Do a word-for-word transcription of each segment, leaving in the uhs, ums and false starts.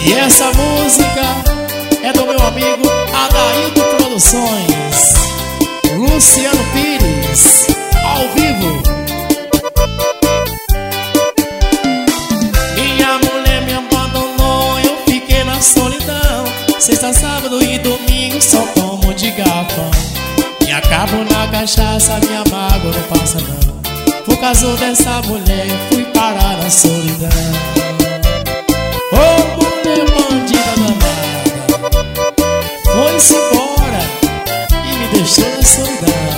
E essa música é do meu amigo Adaildo Produções, Luciano Pires, ao vivo. Minha mulher me abandonou, eu fiquei na solidão. Sexta, sábado e domingo só tomo de garrafão. Me acabo na cachaça, minha mágoa não passa não. Por causa dessa mulher fui parar na solidão. Ô oh, mulher bandida danada, foi-se embora e me deixou na solidão.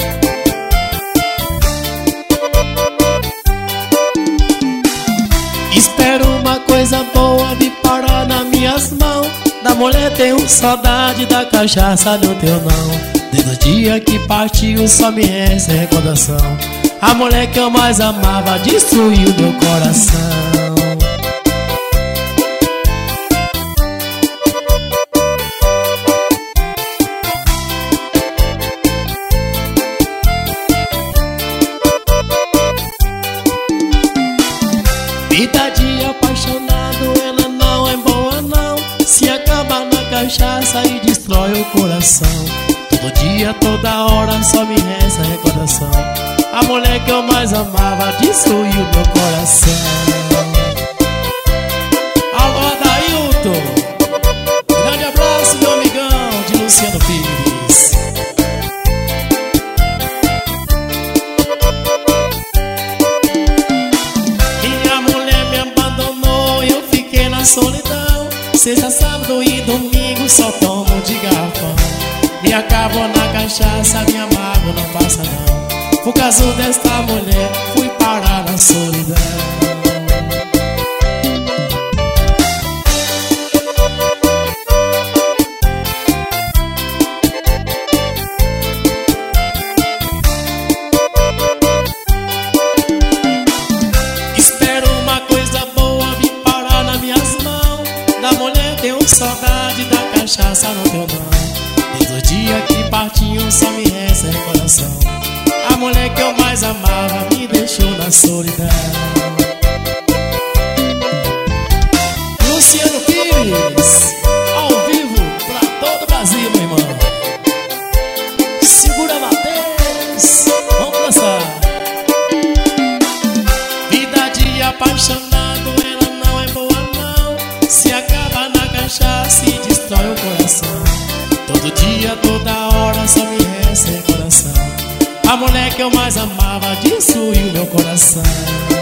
Espero uma coisa boa vir parar nas minhas mãos. Da mulher tenho saudade, da cachaça não tenho não. Desde o dia que partiu só me resta recordação. A mulher que eu mais amava destruiu meu coração. Vida de apaixonado, ela não é boa não. Se acaba na cachaça e destrói o coração. Todo dia, toda hora só me resta recordação. A mulher que eu mais amava destruiu meu coração. Alô, Adaildo, grande abraço, meu amigão de Luciano Pires. Minha mulher me abandonou e eu fiquei na solidão. Sexta, sábado e domingo só tomo de garrafão. Me acabo na cachaça, minha mágoa não passa não. Por causa desta mulher fui parar na solidão. Espero uma coisa boa vir parar nas minhas mãos. Da mulher tenho saudade, da cachaça não tenho não. Desde o dia que partiu só me resta recordação. A mulher que eu mais amava me deixou na solidão. Luciano Pires, ao vivo pra todo o Brasil, meu irmão. Segura, Matheus, vamos dançar. Vida de apaixonado, ela não é boa não. Se acaba na cachaça e destrói o coração. Todo dia, toda hora só me resta coração. A mulher que eu mais amava destruiu meu coração.